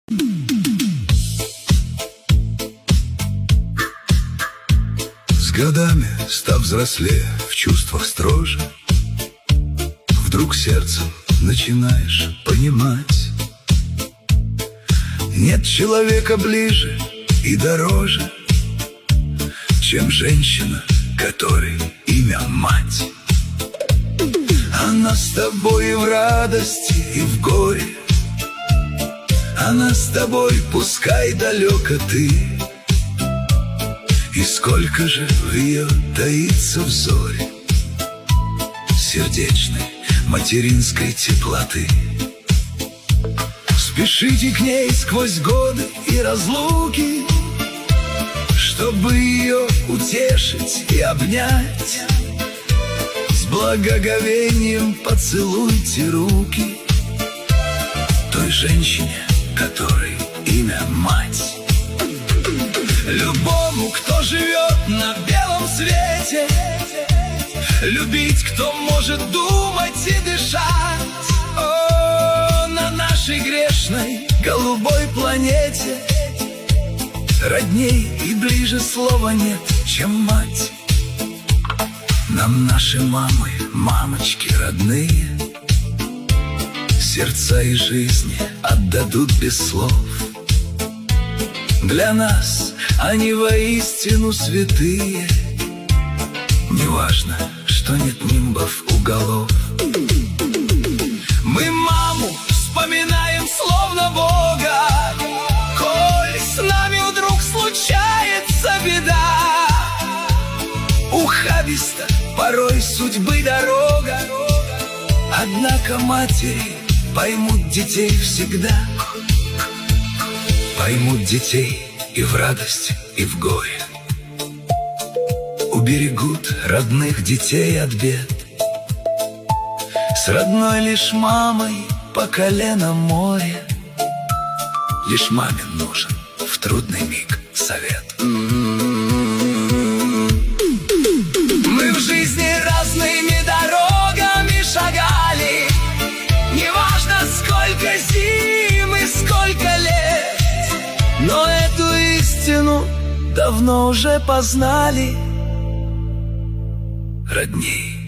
С годами, став взрослее, в чувствах строже, вдруг сердцем начинаешь понимать: нет человека ближе и дороже, чем женщина, которой имя мать. Она с тобой и в радости, и в горе. Она с тобой, пускай далеко ты. И сколько же в ее таится взоре сердечной материнской теплоты. Спешите к ней сквозь годы и разлуки, чтобы ее утешить и обнять. С благоговением поцелуйте руки той женщине, которой имя мать. Любому, кто живет на белом свете, любить, кто может думать и дышать. О, на нашей грешной голубой планете родней и ближе слова нет, чем мать. Нам наши мамы, мамочки родные, сердца и жизни отдадут без слов. Для нас они воистину святые. Неважно, что нет нимбов у голов. Мы маму вспоминаем словно Бога, коль с нами вдруг случается беда. Ухабиста порой судьбы дорога, однако матери поймут детей всегда. Поймут детей и в радости, и в горе. Уберегут родных детей от бед. С родной лишь мамой по колено море. Лишь маме нужен в трудный миг совет. Мы в жизни разными дорогами шагали. Неважно, сколько зим и сколько лет, но эту истину давно уже познали. Родней